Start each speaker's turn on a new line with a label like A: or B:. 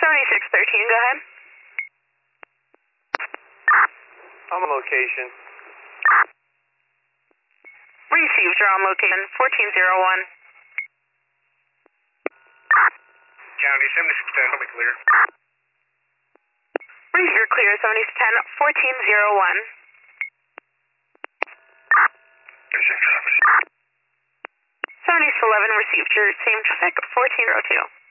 A: 7613, go ahead.
B: I'm on location.
A: Received, you're on location 1401.
B: County 7610, help me clear.
A: Received, you're clear 7610 1401.
B: 36 traffic.
A: 7611, received your same traffic 1402.